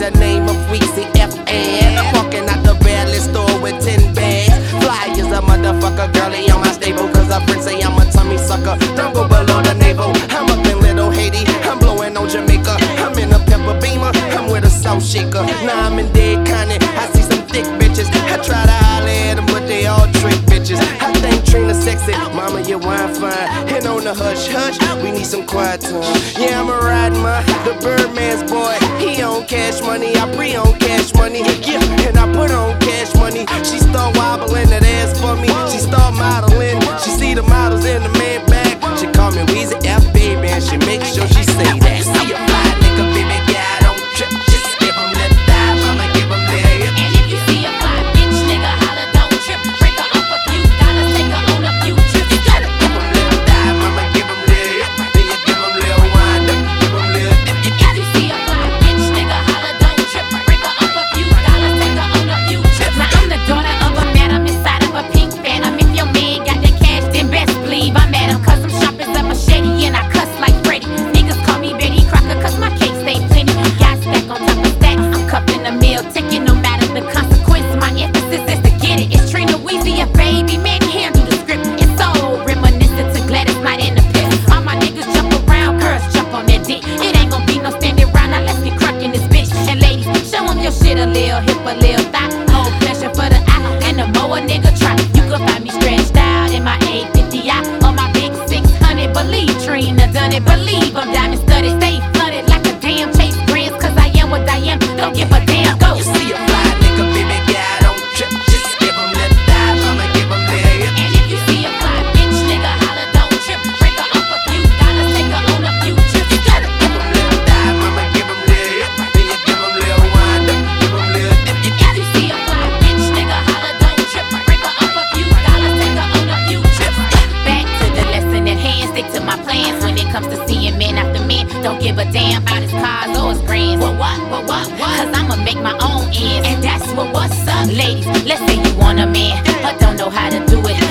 the name of Weezy FN. I'm walking out the barrel store with 10 bags. Fly as a motherfucker, girlie on my stable. Cause her friends say I'm a tummy sucker. Don't go below the navel. I'm up in Little Haiti, I'm blowing on Jamaica. I'm in a pepper beamer, I'm with a salt shaker. Now I'm in Dead Connie, I see some thick bitches. I try to holler at them, but they all trick bitches. I think Trina sexy, mama, your wine fine. And on the hush hush, we need some quiet time. Yeah, I'm a riding my, the Birdman's boy. He on cash money, I pre-on cash money. Yeah, and I put on cash money. She start wobbling that ass for me. She start modeling, she see the models in the man back. She call me Weezy F baby, and she make sure she say that. See a fly nigga, baby, yeah, don't trip. Just give him that dive, I'ma give him that. And if you see a fly bitch, nigga, holla, don't trip. Break her off a few dollars, take her on a few trips. You gotta give him little dive, I'ma give him little. Then you give him little wind up, give him little. If you see a fly bitch, nigga, holla, don't trip. Break her off a few dollars, take her on a few trips. Now I'm the daughter of a madam inside of a pink phantom. If your man got that cash, then best believe I'm at him. Cause I'm sharp as a machete and I cuss like Freddy. Niggas call me Betty Crocker cause my cake stay plenty. Got stack on top of stacks, I'm cuffing the meal ticket. No matter the consequence, my emphasis is to get it. It's Trina Weezy, a baby, man, handle the script. It's so reminiscent to Gladys Knight in the pit. All my niggas jump around, girls jump on that dick. It ain't gon' be no standing round, now let's get crunk in this bitch. And ladies, show them your shit a little hip, a little thigh. Whole pleasure for the eye, and the more a nigga try. You can find me stretched out in my 850i or my big 600. Believe Trina done it, believe I'm diamond studded. Stay flooded like a damn Chase Brands, cause I am what I am. Don't give a damn, go. You see a fly nigga, baby, yeah, don't trip. Just give him little dive, I'ma give him little. And if you see a fly bitch, nigga, holla, don't trip. Break her off a few dollars, take her on a few trips. You gotta give him little dive, I'ma give him little. Then you give him little wind up, give him little. if you see a fly bitch, nigga, holla, don't trip. Break her off a few dollars, take her on a few trips. Back to the lesson at hand, stick to my plans. When it comes to seeing man after man, don't give a damn about his cars or his brands. What? Cause I'ma make my own ends, and that's what's up. Ladies, let's say you want a man, but don't know how to do it.